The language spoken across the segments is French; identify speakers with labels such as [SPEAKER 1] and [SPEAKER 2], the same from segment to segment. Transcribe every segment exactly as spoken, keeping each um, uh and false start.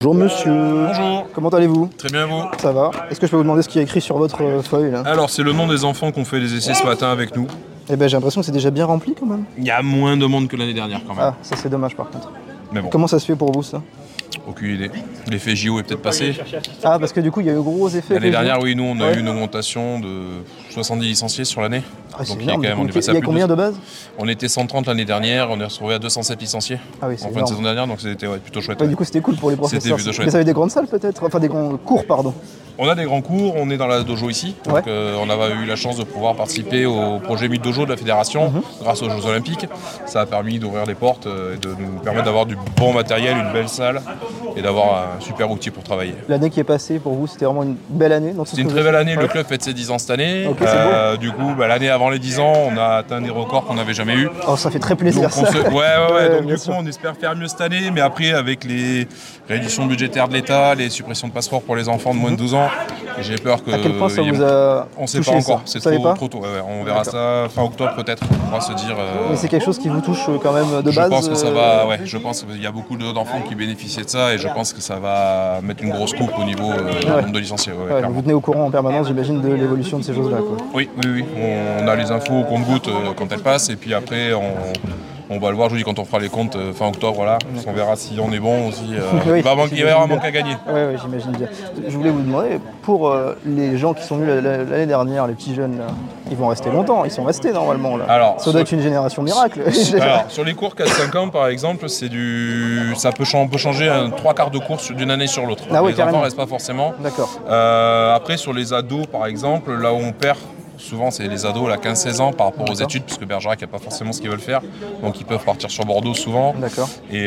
[SPEAKER 1] Bonjour monsieur.
[SPEAKER 2] Bonjour.
[SPEAKER 1] Comment allez-vous?
[SPEAKER 2] Très bien, vous?
[SPEAKER 1] Ça va. Est-ce que je peux vous demander ce qu'il y a écrit sur votre euh, feuille là?
[SPEAKER 2] Alors, c'est le nom des enfants qui ont fait les essais ce matin avec nous.
[SPEAKER 1] Eh ben j'ai l'impression que c'est déjà bien rempli quand même.
[SPEAKER 2] Il y a moins de monde que l'année dernière quand même.
[SPEAKER 1] Ah, ça c'est dommage par contre.
[SPEAKER 2] Mais bon,
[SPEAKER 1] Comment ça se fait pour vous ça?
[SPEAKER 2] aucune idée. L'effet J O est peut-être passé.
[SPEAKER 1] Ah, parce que du coup il y a eu gros effet.
[SPEAKER 2] L'année dernière, oui, nous, on a
[SPEAKER 1] Ouais.
[SPEAKER 2] eu une augmentation de soixante-dix licenciés sur l'année.
[SPEAKER 1] Ah, c'est
[SPEAKER 2] Donc, il y a
[SPEAKER 1] énorme.
[SPEAKER 2] quand même, on est
[SPEAKER 1] Du coup.
[SPEAKER 2] passé
[SPEAKER 1] Il y
[SPEAKER 2] à
[SPEAKER 1] a
[SPEAKER 2] plus
[SPEAKER 1] combien
[SPEAKER 2] de...
[SPEAKER 1] de bases?
[SPEAKER 2] On était cent trente l'année dernière, on est retrouvé à deux cent sept licenciés
[SPEAKER 1] Ah oui, c'est
[SPEAKER 2] en fin de
[SPEAKER 1] énorme.
[SPEAKER 2] saison dernière, donc c'était ouais, plutôt chouette.
[SPEAKER 1] Ouais, du coup c'était cool pour les
[SPEAKER 2] C'était
[SPEAKER 1] professeurs.
[SPEAKER 2] plutôt chouette.
[SPEAKER 1] Mais ça avait des grandes salles peut-être? Enfin des grands cours pardon.
[SPEAKER 2] On a des grands cours, on est dans la dojo ici, donc
[SPEAKER 1] Ouais.
[SPEAKER 2] euh, on avait eu la chance de pouvoir participer au projet Mythe Dojo de la fédération
[SPEAKER 1] Mhm.
[SPEAKER 2] grâce aux Jeux Olympiques. Ça a permis d'ouvrir les portes euh, et de nous permettre d'avoir du bon matériel, une belle salle et d'avoir un super outil pour travailler.
[SPEAKER 1] L'année qui est passée pour vous c'était vraiment une belle année. donc c'est
[SPEAKER 2] C'est
[SPEAKER 1] ce
[SPEAKER 2] une
[SPEAKER 1] que
[SPEAKER 2] très
[SPEAKER 1] vous-
[SPEAKER 2] belle année,
[SPEAKER 1] Ouais.
[SPEAKER 2] le club fête ses dix ans cette année.
[SPEAKER 1] Ok, c'est
[SPEAKER 2] Euh, du coup, bah, l'année avant les dix ans, on a atteint des records qu'on n'avait jamais eu.
[SPEAKER 1] Oh ça fait très plaisir
[SPEAKER 2] Donc, on
[SPEAKER 1] ça.
[SPEAKER 2] se- Ouais, ouais, ouais.
[SPEAKER 1] Ouais,
[SPEAKER 2] donc
[SPEAKER 1] bien
[SPEAKER 2] du coup,
[SPEAKER 1] sûr.
[SPEAKER 2] on espère faire mieux cette année, mais après, avec les réductions budgétaires de l'État, les suppressions de passeports pour les enfants de moins de douze ans, j'ai peur que.
[SPEAKER 1] À quel point ça
[SPEAKER 2] il y ait-
[SPEAKER 1] vous a
[SPEAKER 2] On sait
[SPEAKER 1] touché
[SPEAKER 2] pas
[SPEAKER 1] ça
[SPEAKER 2] encore, c'est
[SPEAKER 1] Vous savez
[SPEAKER 2] trop,
[SPEAKER 1] pas
[SPEAKER 2] trop tôt. Ouais, ouais, on verra ça fin octobre peut-être. On pourra se dire. euh,
[SPEAKER 1] Mais c'est quelque chose qui vous touche euh, quand même de
[SPEAKER 2] je
[SPEAKER 1] base.
[SPEAKER 2] pense que ça
[SPEAKER 1] euh,
[SPEAKER 2] va. Ouais, je pense qu'il y a beaucoup de- d'enfants qui bénéficient de ça et je pense que ça va mettre une grosse coupe au niveau euh, du
[SPEAKER 1] Ouais.
[SPEAKER 2] nombre de licenciés. ouais,
[SPEAKER 1] Ouais,
[SPEAKER 2] clairement.
[SPEAKER 1] vous tenez au courant en permanence, j'imagine, de l'évolution de ces choses-là. quoi.
[SPEAKER 2] Oui, oui, oui. On a les infos au compte-gouttes euh, quand elles passent et puis après on, on va le voir. Je vous dis quand on fera les comptes euh, fin octobre là, on verra si on est bon aussi. euh,
[SPEAKER 1] Oui,
[SPEAKER 2] il va manquer- il va y avoir un manque à gagner.
[SPEAKER 1] Oui, ouais, j'imagine bien. Je voulais vous demander, pour euh, les gens qui sont venus la- la- l'année dernière, les petits jeunes, là, ils vont rester longtemps, ils sont restés normalement. Là.
[SPEAKER 2] Alors,
[SPEAKER 1] ça doit
[SPEAKER 2] sur-
[SPEAKER 1] être une génération miracle.
[SPEAKER 2] Alors, sur les cours quatre cinq ans, par exemple, c'est du, ça peut, chan- on peut changer un trois quarts de course d'une année sur l'autre.
[SPEAKER 1] Ah oui,
[SPEAKER 2] les
[SPEAKER 1] carrément.
[SPEAKER 2] enfants restent pas forcément.
[SPEAKER 1] D'accord.
[SPEAKER 2] Euh, après, sur les ados, par exemple, là où on perd, souvent, c'est les ados à quinze seize ans par rapport aux
[SPEAKER 1] D'accord.
[SPEAKER 2] études, puisque Bergerac n'a pas forcément ce qu'ils veulent faire. Donc, ils peuvent partir sur Bordeaux souvent.
[SPEAKER 1] D'accord.
[SPEAKER 2] Et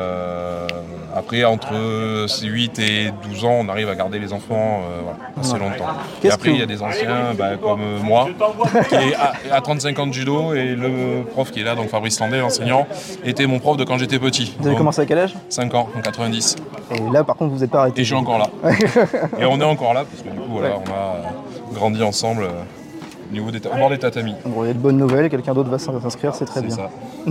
[SPEAKER 2] euh, après, entre huit et douze ans, on arrive à garder les enfants euh, voilà, assez
[SPEAKER 1] Ouais.
[SPEAKER 2] longtemps. Et
[SPEAKER 1] Qu'est-ce
[SPEAKER 2] après,
[SPEAKER 1] que
[SPEAKER 2] il y a des anciens bah, comme euh, moi, qui est à, à trente-cinq ans de judo, et le prof qui est là, donc Fabrice Landais, l'enseignant, était mon prof de quand j'étais petit.
[SPEAKER 1] Vous avez
[SPEAKER 2] Donc,
[SPEAKER 1] commencé à quel âge?
[SPEAKER 2] cinq ans, en quatre-vingt-dix.
[SPEAKER 1] Et là, par contre, vous n'êtes pas arrêté.
[SPEAKER 2] Et je suis encore là. Et on est encore là, parce que du coup, voilà,
[SPEAKER 1] Ouais.
[SPEAKER 2] on a euh, grandi ensemble euh, au niveau des ta- au bord des tatamis.
[SPEAKER 1] Bon, il y a de bonnes nouvelles, quelqu'un d'autre va s'in- s'inscrire, c'est très
[SPEAKER 2] C'est
[SPEAKER 1] bien.
[SPEAKER 2] ça.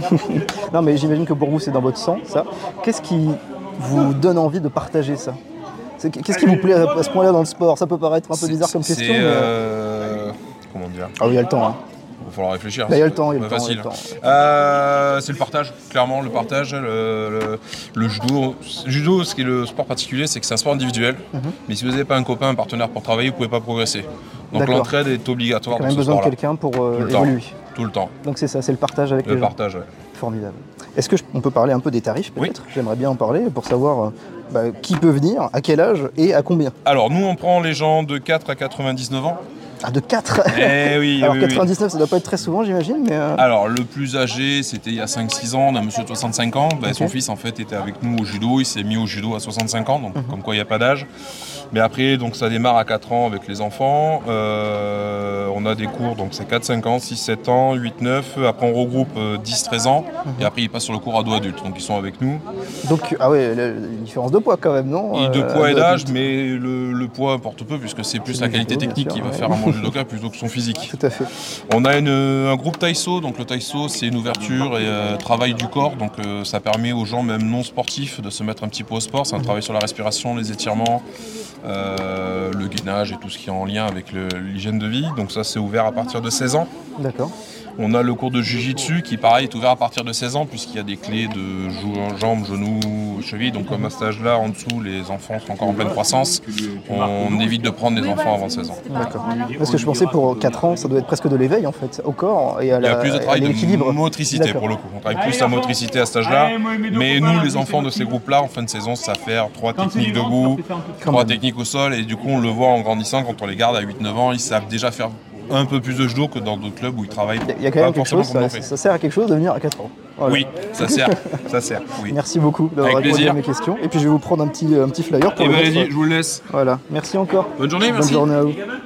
[SPEAKER 1] Non, mais j'imagine que pour vous, c'est dans votre sang, ça. Qu'est-ce qui vous donne envie de partager ça? C'est- Qu'est-ce qui vous plaît à à ce point-là dans le sport? Ça peut paraître un peu bizarre comme
[SPEAKER 2] C'est,
[SPEAKER 1] question, mais...
[SPEAKER 2] euh, comment dire?
[SPEAKER 1] Ah oui, il y a le temps. Hein.
[SPEAKER 2] Il va falloir réfléchir.
[SPEAKER 1] Là, il y a
[SPEAKER 2] c'est
[SPEAKER 1] le temps, il y a
[SPEAKER 2] pas
[SPEAKER 1] le temps, il y a
[SPEAKER 2] facile.
[SPEAKER 1] le temps.
[SPEAKER 2] Euh, c'est le partage, clairement, le partage. Le, le- le judo, judo, ce qui est le sport particulier, c'est que c'est un sport individuel.
[SPEAKER 1] Mhm.
[SPEAKER 2] Mais si vous n'avez pas un copain, un partenaire pour travailler, vous ne pouvez pas progresser. Donc
[SPEAKER 1] D'accord.
[SPEAKER 2] l'entraide est obligatoire
[SPEAKER 1] Quand
[SPEAKER 2] dans
[SPEAKER 1] même
[SPEAKER 2] ce
[SPEAKER 1] besoin de
[SPEAKER 2] sport-là.
[SPEAKER 1] quelqu'un pour euh,
[SPEAKER 2] Tout le temps.
[SPEAKER 1] évoluer.
[SPEAKER 2] Tout le temps.
[SPEAKER 1] Donc c'est ça, c'est le partage avec
[SPEAKER 2] Le
[SPEAKER 1] les gens.
[SPEAKER 2] partage, ouais.
[SPEAKER 1] Formidable. Est-ce que je- on peut parler un peu des tarifs
[SPEAKER 2] Oui.
[SPEAKER 1] peut-être? J'aimerais bien en parler pour savoir euh, bah, qui peut venir, à quel âge et à combien.
[SPEAKER 2] Alors, nous, on prend les gens de quatre à quatre-vingt-dix-neuf ans.
[SPEAKER 1] Ah, de quatre.
[SPEAKER 2] Eh oui,
[SPEAKER 1] Alors
[SPEAKER 2] oui, oui.
[SPEAKER 1] quatre-vingt-dix-neuf, ça doit pas être très souvent, j'imagine, mais... euh,
[SPEAKER 2] Alors, le plus âgé, c'était il y a cinq six ans. On a monsieur de soixante-cinq ans. Ben,
[SPEAKER 1] Ok.
[SPEAKER 2] Son fils, en fait, était avec nous au judo. Il s'est mis au judo à soixante-cinq ans. Donc, comme quoi, il n'y a pas d'âge. Mais après, donc, ça démarre à quatre ans avec les enfants. Euh, on a des cours, donc c'est quatre cinq ans, six sept ans, huit neuf. Après, on regroupe euh, dix treize ans. Et après, ils passent sur le cours ado-adulte. Donc, ils sont avec nous.
[SPEAKER 1] Donc, ah ouais, la, la différence de poids quand même, non?
[SPEAKER 2] Et de
[SPEAKER 1] Euh,
[SPEAKER 2] poids et d'âge,
[SPEAKER 1] adulte.
[SPEAKER 2] mais le, le poids importe peu, puisque c'est plus
[SPEAKER 1] C'est
[SPEAKER 2] la
[SPEAKER 1] du
[SPEAKER 2] qualité
[SPEAKER 1] judo, bien
[SPEAKER 2] technique
[SPEAKER 1] sûr,
[SPEAKER 2] qui va
[SPEAKER 1] ouais.
[SPEAKER 2] faire un bon judoka plutôt que son physique.
[SPEAKER 1] Tout à fait.
[SPEAKER 2] On a une- un groupe Taïso, donc le Taïso c'est une ouverture et euh, travail du corps, donc euh, ça permet aux gens même non sportifs de se mettre un petit peu au sport, c'est un travail sur la respiration, les étirements, euh, le gainage et tout ce qui est en lien avec le- l'hygiène de vie, donc ça c'est ouvert à partir de seize ans.
[SPEAKER 1] D'accord.
[SPEAKER 2] On a le cours de Jiu-Jitsu qui pareil est ouvert à partir de seize ans puisqu'il y a des clés de jou- jambes, genoux, chevilles, donc comme à cet âge-là en dessous les enfants sont encore en pleine croissance, on évite de prendre les enfants avant seize ans.
[SPEAKER 1] D'accord. Parce que je pensais pour quatre ans, ça doit être presque de l'éveil en fait, au corps et à
[SPEAKER 2] Il y a
[SPEAKER 1] la,
[SPEAKER 2] plus de
[SPEAKER 1] à
[SPEAKER 2] travail de
[SPEAKER 1] l'équilibre.
[SPEAKER 2] motricité
[SPEAKER 1] D'accord.
[SPEAKER 2] pour le coup. On travaille plus la motricité à cet âge-là. Mais nous, les enfants de ces groupes-là, en fin de saison, ça fait trois techniques debout,
[SPEAKER 1] Quand
[SPEAKER 2] trois
[SPEAKER 1] même.
[SPEAKER 2] techniques au sol. Et du coup, on le voit en grandissant, quand on les garde à huit neuf ans, ils savent déjà faire un peu plus de judo que dans d'autres clubs où ils travaillent.
[SPEAKER 1] Il y a quand même
[SPEAKER 2] pas
[SPEAKER 1] quelque
[SPEAKER 2] forcément
[SPEAKER 1] chose,
[SPEAKER 2] comme
[SPEAKER 1] ça,
[SPEAKER 2] on fait.
[SPEAKER 1] ça sert à quelque chose de venir à quatre ans. Voilà.
[SPEAKER 2] Oui, ça sert. Ça sert. Oui.
[SPEAKER 1] Merci beaucoup d'avoir
[SPEAKER 2] Avec
[SPEAKER 1] répondu
[SPEAKER 2] plaisir.
[SPEAKER 1] à mes questions. Et puis je vais vous prendre un petit, un petit flyer pour
[SPEAKER 2] Et
[SPEAKER 1] le
[SPEAKER 2] ben,
[SPEAKER 1] mettre.
[SPEAKER 2] allez-y, je vous le laisse.
[SPEAKER 1] Voilà. Merci encore.
[SPEAKER 2] Bonne journée,
[SPEAKER 1] Bonne
[SPEAKER 2] merci.
[SPEAKER 1] journée à vous.